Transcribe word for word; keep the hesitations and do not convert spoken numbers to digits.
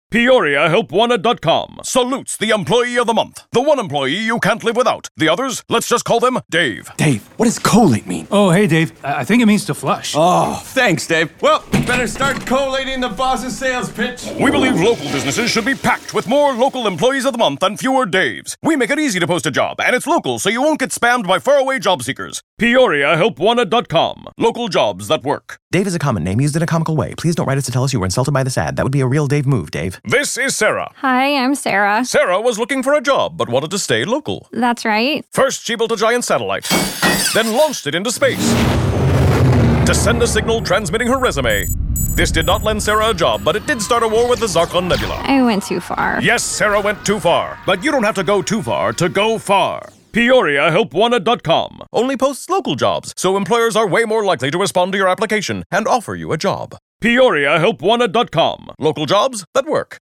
Peoria Help Wanted dot com salutes the Employee of the Month. The one employee you can't live without. The others, let's just call them Dave. Dave, what does collate mean? Oh, hey, Dave. I I think it means to flush. Oh, thanks, Dave. Well, better start collating the boss's sales pitch. We believe local businesses should be packed with more local Employees of the Month and fewer Daves. We make it easy to post a job, and it's local, so you won't get spammed by faraway job seekers. Peoria Help Wanted dot com. Local jobs that work. Dave is a common name used in a comical way. Please don't write us to tell us you were insulted by this ad. That would be a real Dave move, Dave. This is Sarah. Hi, I'm Sarah. Sarah was looking for a job, but wanted to stay local. That's right. First, she built a giant satellite, then launched it into space to send a signal transmitting her resume. This did not lend Sarah a job, but it did start a war with the Zarkon Nebula. I went too far. Yes, Sarah went too far, but you don't have to go too far to go far. Peoria Help Wanted dot com only posts local jobs, so employers are way more likely to respond to your application and offer you a job. Peoria Help Wanted dot com. Local jobs that work.